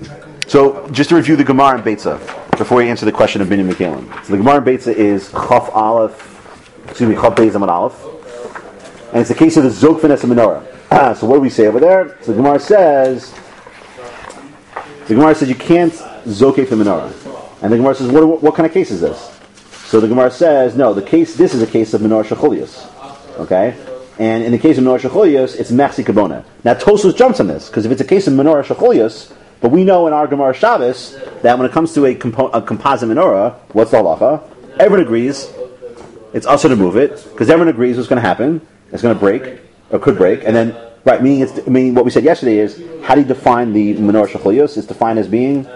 So, just to review the Gemara and Beitza before we answer the question of Binyan Mikalim. So, the Gemara and Beitza is Chaf Beis Amud Aleph, and it's the case of the Zokfen as a menorah. So, what do we say over there? So, the Gemara says you can't zokef the menorah, and the Gemara says, what kind of case is this? So, the Gemara says, no, this is a case of menorah shecholius. Okay. And in the case of menorah shecholius, it's mechsi kabona. Now Tosfos jumps on this because if it's a case of menorah shecholius, but we know in our Gemara Shabbos that when it comes to a composite menorah, what's the halacha? Everyone agrees it's also to move it because everyone agrees what's going to happen. It's going to break or could break, and then meaning what we said yesterday is how do you define the menorah shecholius? It's defined as being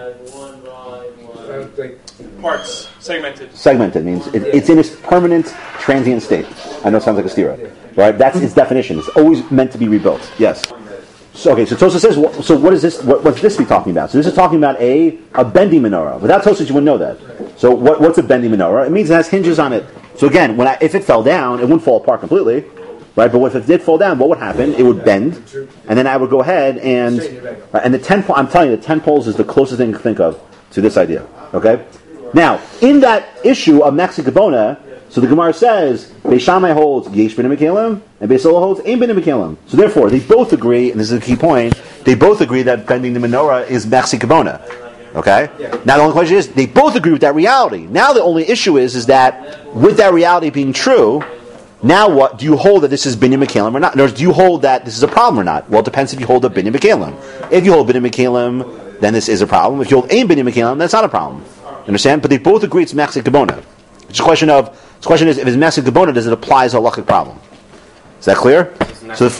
parts segmented. Segmented means it's in its permanent transient state. I know it sounds like a stira. Right, that's its definition. It's always meant to be rebuilt. Yes. So Tosfos says, so what is this? What's this be talking about? So this is talking about a bending menorah. Without Tosfos, you wouldn't know that. So what's a bending menorah? It means it has hinges on it. So again, if it fell down, it wouldn't fall apart completely, right? But if it did fall down, what would happen? It would bend, and then I would go ahead and the 10. I'm telling you, the 10 poles is the closest thing to think of to this idea. Okay. Now, in that issue of mechsi kabona. So the Gemara says, Beis Shammai holds Yesh Binyan Mikalim, and Beis Hillel holds Ein Binyan Mikalim. So therefore, they both agree, and this is a key point, they both agree that bending the menorah is mechsi kabona. Okay? Yeah. Now the only question is, they both agree with that reality. Now the only issue is that, with that reality being true, now what? Do you hold that this is Binyan Mikalim or not? In other words, do you hold that this is a problem or not? Well, it depends if you hold a Binyan Mikalim. If you hold Binyan Mikalim, then this is a problem. If you hold Ein Binyan Mikalim, that's not a problem. Understand? But they both agree it's mechsi kabona. It's a question of, the question is, if it's mechsi kabona, does it apply as a halachic problem? Is that clear? So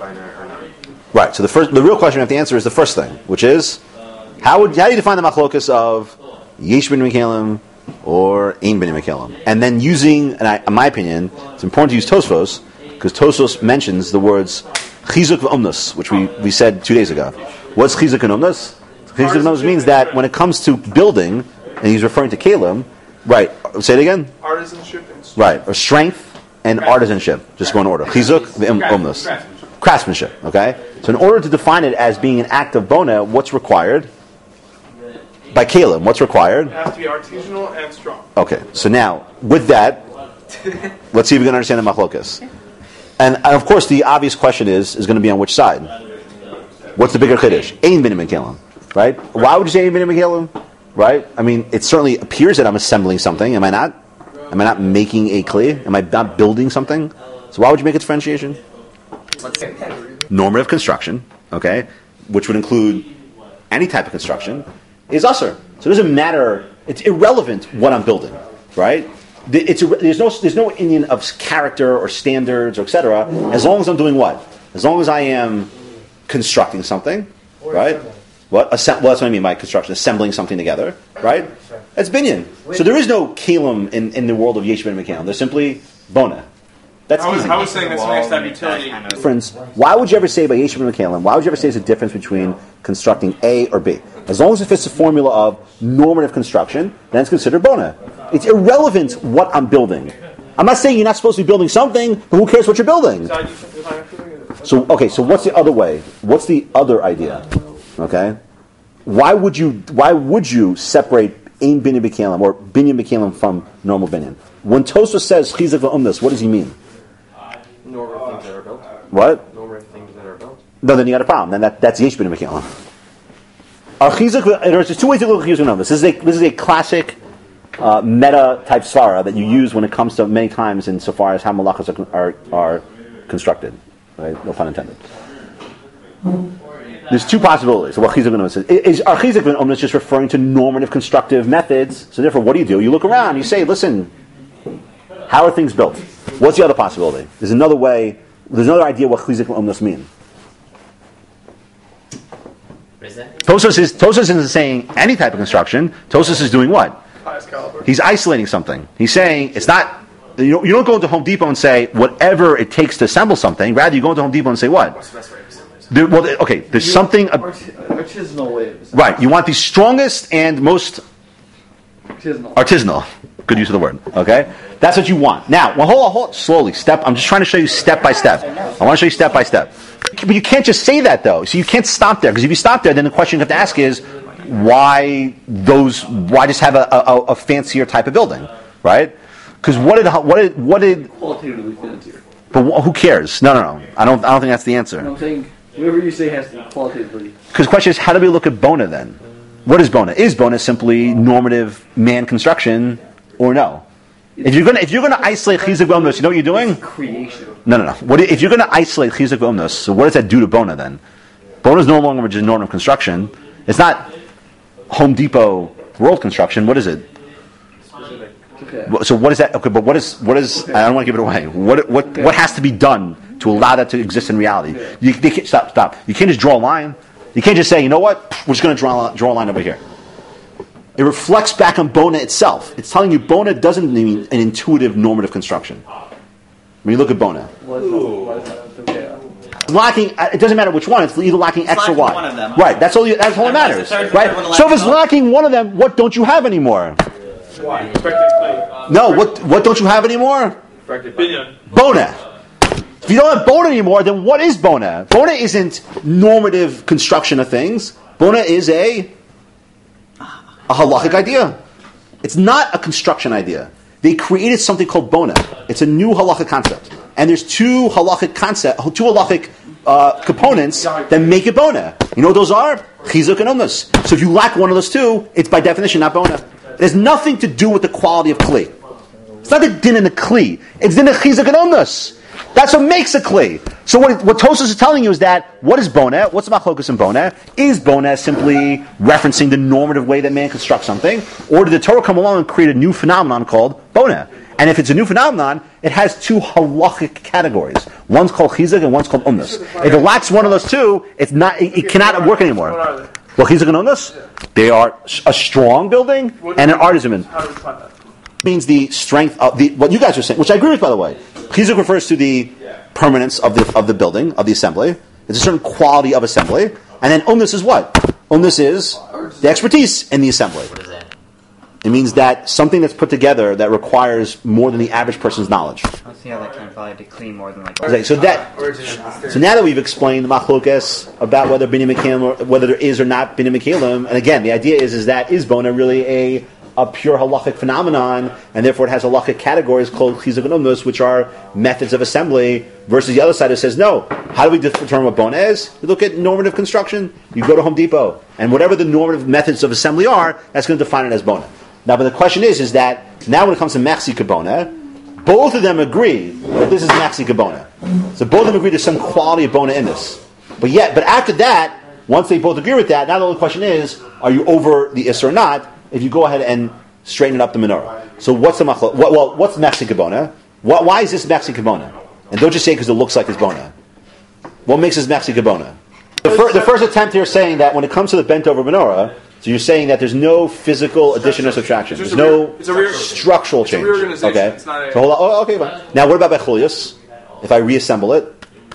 right. So the real question we have to answer is the first thing, which is how do you define the machlokas of Yesh Binyan Mikalim or Ein Binyan Mikalim? And then using, in my opinion, it's important to use Tosfos because Tosfos mentions the words chizuk v'omnus, which we said 2 days ago. What's chizuk and omnus? Chizuk and omnus means that when it comes to building, and he's referring to Kalim. Right. Say it again. Artisanship. Right. Or strength and artisanship. Just go in order. Chizuk, umnus. Craftsmanship. Okay. So in order to define it as being an act of bona, what's required? By Kalim, what's required? It has to be artisanal and strong. Okay. So now, with that, let's see if we can understand the machlokas. And of course, the obvious question is going to be on which side? What's the bigger chiddush? Ein Binyan Mikalim. Right? Why would you say Ein Binyan Mikalim? Right? I mean, it certainly appears that I'm assembling something. Am I not? Am I not making a kli? Am I not building something? So why would you make a differentiation? Normative construction, okay, which would include any type of construction, is usher. So it doesn't matter. It's irrelevant what I'm building, right? There's no Indian of character or standards or etc. As long as I'm doing what? As long as I am constructing something, right? Well, that's what I mean by construction, assembling something together, right? That's binyan. So there is no kalim in the world of Yesh Binyan Mikalim. There's simply bona. That's easy. I was saying this next time utility. Friends, why would you ever say by Yesh Binyan Mikalim, why would you ever say there's a difference between constructing A or B? As long as it fits the formula of normative construction, then it's considered bona. It's irrelevant what I'm building. I'm not saying you're not supposed to be building something, but who cares what you're building? So what's the other way? What's the other idea? Okay, why would you separate Ein Binyan Mikalim or Binyan Mikalim from normal binyan? When Tosfos says chizuk v'omnus, what does he mean? Normal things that are built. What? Normal things that are built. No, then you got a problem. Then that's Yesh Binyan Mikalim. There's two ways to look at chizuk v'omnus. This is a classic meta type svara that you use when it comes to many times insofar as how malachas are constructed. Right? No pun intended. There's two possibilities of what chizuk v'omnus is. Are chizuk v'omnus just referring to normative constructive methods? So therefore, what do? You look around, you say, listen, how are things built? What's the other possibility? There's another way, there's another idea what chizuk v'omnus mean. Tosfos isn't saying any type of construction. Tosfos is doing what? He's isolating something. He's saying it's not, you don't go into Home Depot and say whatever it takes to assemble something. Rather, you go into Home Depot and say what? What's the best way to assemble it? There's something. Artisanal way. Right. You want the strongest and most artisanal. Good use of the word. Okay. That's what you want. Now, hold on, slowly. I'm just trying to show you step by step. I want to show you step by step. But you can't just say that though. So you can't stop there, because if you stop there, then the question you have to ask is, why just have a fancier type of building, right? Because what did Qualitatively fancier. but who cares? No. I don't think that's the answer. I'm saying whoever you say has to be qualitatively. Because the question is, how do we look at Bona then? What is Bona? Is Bona simply normative man construction or no? If you're gonna isolate Chizuk v'Omnos, you know what you're doing? Creation. No. If you're gonna isolate Chizuk v'Omnos, so what does that do to Bona then? Bona is no longer just normative construction. It's not Home Depot world construction. What is it? Okay. So what is that? Okay, but what is? I don't want to give it away. What has to be done to allow that to exist in reality? They can't, stop. You can't just draw a line. You can't just say, you know what? We're just going to draw a line over here. It reflects back on Bona itself. It's telling you Bona doesn't mean an intuitive normative construction. When you look at Bona, Why is that? Okay. lacking. It doesn't matter which one. It's either lacking X or lacking Y. one of them. Right. That's all that matters. Right. So if it's lacking one of them, what don't you have anymore? No. What don't you have anymore? Binyan. Bona. If you don't have Bona anymore, then what is Bona? Bona isn't normative construction of things. Bona is a halachic idea. It's not a construction idea. They created something called Bona. It's a new halachic concept. And there's two halachic components that make it Bona. You know what those are? Chizuk and Omnus. So if you lack one of those two, it's by definition not Bona. It has nothing to do with the quality of Kli. It's not the din in the Kli. It's din in Chizuk and Omnus. That's what makes a Kli. So what Tosfos is telling you is that, what is Bona? What's the machlokus in Bona? Is Bona simply referencing the normative way that man constructs something? Or did the Torah come along and create a new phenomenon called Bona? And if it's a new phenomenon, it has two halachic categories. One's called Chizuk and one's called Omnus. If it lacks one of those two, it cannot work anymore. What are they? Well, Chizuk and Omnus, they are a strong building and an artisan. How do we define that? Means the strength of what you guys are saying, which I agree with, by the way. Chizuk refers to the permanence of the building, of the assembly. It's a certain quality of assembly. And then Omnus is what? Omnus is the expertise in the assembly. What is that? It means that something that's put together that requires more than the average person's knowledge. I see how that can probably be clean more than like. Okay, so now that we've explained the machlokes about whether Binyan Mekalim, whether there is or not Binyan Mekalim, and again, the idea is that is Bona really a pure halachic phenomenon, and therefore it has halachic categories called Chizuk and Omnus, which are methods of assembly, versus the other side that says, no, how do we determine what Bona is? You look at normative construction, you go to Home Depot, and whatever the normative methods of assembly are, that's going to define it as Bona. Now, but the question is that now when it comes to Machzik Bona, both of them agree that this is Machzik Bona. So both of them agree there's some quality of Bona in this. But after that, once they both agree with that, now the only question is, are you over the Isser or not? If you go ahead and straighten up the menorah. So what's the machlok? What's Machzik Bona? Why is this Machzik Bona? And don't just say because it looks like it's Bona. What makes this Machzik Bona? The first attempt here is saying that when it comes to the bent over menorah, so you're saying that there's no physical addition or subtraction. There's no structural change. Reorganization. Okay. It's not a, So hold on. Oh, okay, fine. Now what about Bechulius? If I reassemble it?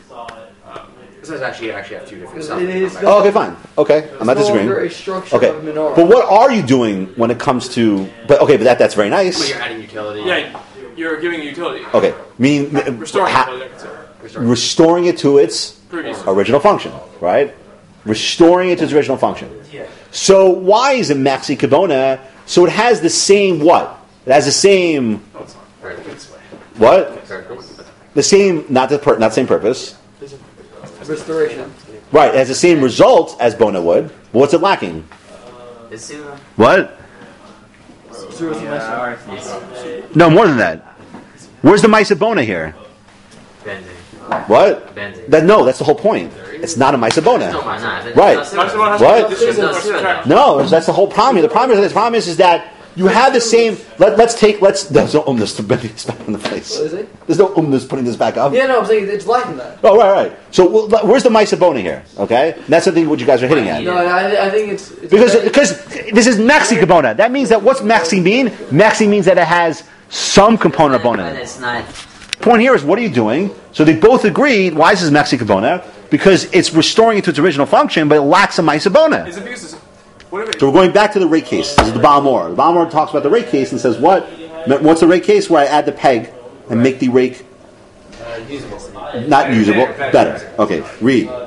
This is actually have two different stuff. It is. Oh, okay, fine. Okay, I'm not disagreeing. A structure Okay, of menorah. but what are you doing when it comes to? But that's very But nice. you're adding utility. yeah, you're giving a utility. Okay, meaning Restoring utility, I consider. restoring it to its Previous. original function, right? Restoring it to its original function. So why is it Maxi Kabona? So it has the same what? It has the same what? The same not same purpose. Restoration. Right, it has the same result as Bona would. But what's it lacking? What? No, more than that. Where's the Maisa Bona here? Bending. What? Bending. That's the whole point. It's not a Maisa Bona. No, why not? Right. What? This does subtract. No, that's the whole problem. The problem is that you have the same. There's no umnus to putting this back in the place. What is it? There's no umnus putting this back up. Yeah, no, I'm saying it's lacking that. Oh, right. So where's the Maisa Bona here? Okay, and that's something what you guys are hitting at. No, I think it's Because this is Maxi Kabona. That means that what's Maxi mean? Maxi means that it has some component of Bona in it. It's not. Point here is, what are you doing? So they both agreed. Why is this Maxi Kabona? Because it's restoring it to its original function, but it lacks a Maisa Bona. Is it because it's, what if it, So we're going back to the rate case. This is the Balmor. The Balmor talks about the rate case and says, what's the rate case? Where I add the peg and make the rake not usable, better. Okay, read.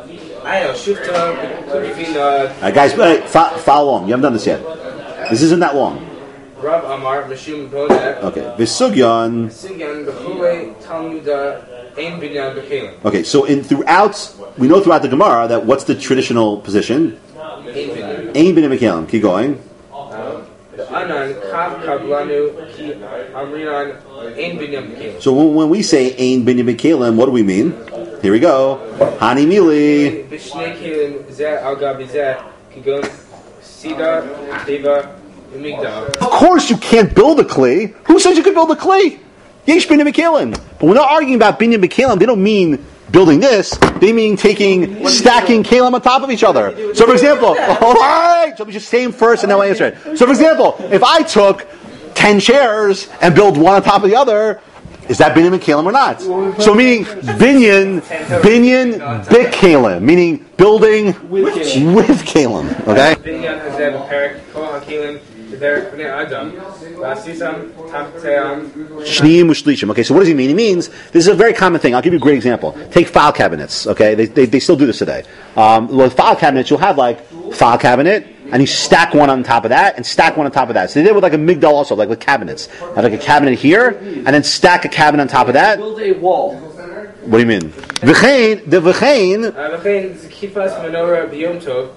Alright, guys, follow along. You haven't done this yet. This isn't that long. Rav Amar Mishum Boneh. Okay. Visugyan. Sigyan Bechule Talmuda Ein Binyan Bekelim. Okay, so we know throughout the Gemara that what's the traditional position? Ein Binyan. Ein bin Mikalim. Keep going. Anan Kav Kablanu Ki Amrinan Ein Binyan Bekelim. So when we say Ein bin Mikalim, what do we mean? Here we go. Hani Mili. Bishnei Kelim Zeh Al Gabi Zeh Kigon Sida Deva Umigdal. Of course you can't build a Kli. Who says you could build a Kli? Yesh bin Mikalim. But we're not arguing about bin Mikalim. They don't mean building this. They mean stacking kalim on top of each other. So for example, alright, so we just say them first and then we'll answer it. So for example, if I took 10 chairs and build one on top of the other, is that binyan kalim or not? So meaning binyan bik kalim, meaning building with kalim. Okay? Binyan Hazeh Perik Kol HaKelim Derek Bnei Adam Vasisam Tafteam. Shneim Ushlishim. Okay, so what does he mean? He means this is a very common thing. I'll give you a great example. Take file cabinets. Okay, they still do this today. With file cabinets, you'll have like file cabinet, and you stack one on top of that, and stack one on top of that. So they did with like a migdal also, like with cabinets. Have like a cabinet here, and then stack a cabinet on top of that. Build a wall. What do you mean? V'chein V'chein Zikifas Menorah B'Yom Tov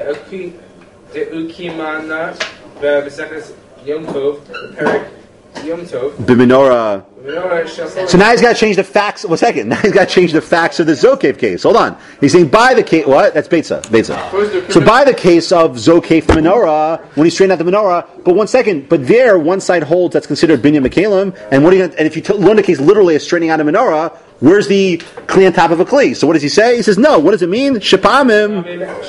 De'ukimana B'Seches Yom Tov Perik Yom Tov B'menorah. Menorah. So now he's got to change the facts. 1 second. Now he's got to change the facts of the Zokev case. Hold on. He's saying by the case. What? That's Beitza. So by the case of Zokev the menorah, when he's straightening out the menorah. But 1 second. But there, one side holds that's considered binyan mekalim. And what are you? And if you learn the case literally as straightening out a menorah, where's the kli on top of a kli? So what does he say? He says no. What does it mean? Shapamim.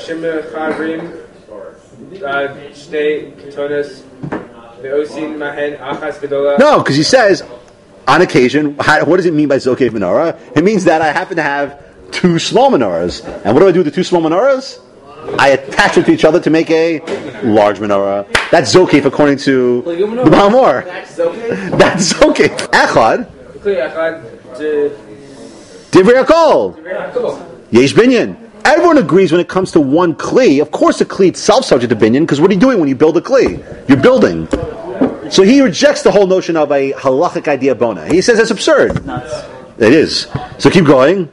No, because he says, on occasion, what does it mean by Zokev menorah? It means that I happen to have 2 small menorahs. And what do I do with the 2 small menorahs? I attach them to each other to make a large menorah. That's Zokev according to the Balmor. That's Zokev. Echad. Divrei Hakol. Yesh binyan. Everyone agrees when it comes to one kli. Of course, the kli itself subject to binyan, because what are you doing when you build a kli? You're building. So he rejects the whole notion of a halachic idea of bona. He says it's absurd. Nuts. It is. So keep going.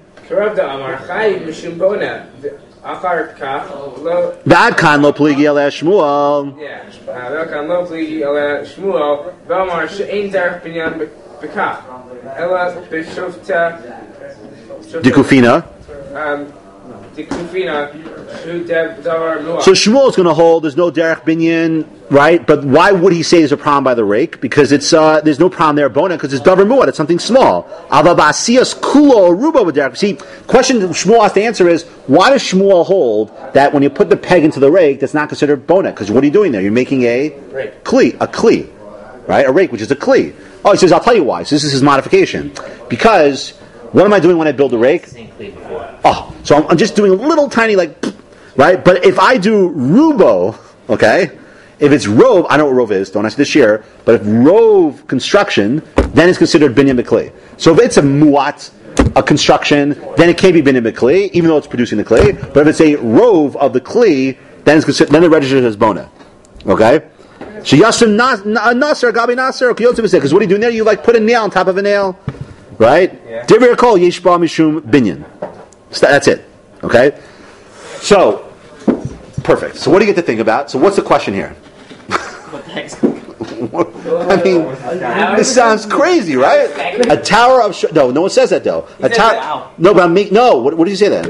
Bad kan lo pligi ala Shmuel. Dikufina. So Shmuel is going to hold there's no derech binyan, right? But why would he say there's a problem by the rake? Because it's there's no problem there bona because it's davar muad. It's something small. Avabasias kulo ruba with derech. See, question Shmuel has to answer is why does Shmuel hold that when you put the peg into the rake that's not considered bona? Because what are you doing there? You're making a kli, right? A rake, which is a kli. Oh, he says I'll tell you why. So this is his modification because what am I doing when I build a rake? Oh, so I'm just doing a little tiny right? But if I do rubo, okay, if it's rove, I know what rove is, don't ask this year, but if rove construction, then it's considered binyan b'kli. So if it's a muat, a construction, then it can't be binyan b'kli, even though it's producing the kli. But if it's a rove of the kli, then it's considered, then it registers as bona. Okay? So yasim nasser, gabi nasser, because what are you doing there? You put a nail on top of a nail. Right? Divrei Hakol yeshba mishum binyan. So that's it. Okay? So, perfect. So what do you get to think about? So what's the question here? What the heck's going on? I mean, this sounds crazy, right? A tower of... no one says that though. A tower... No, but what did you say then?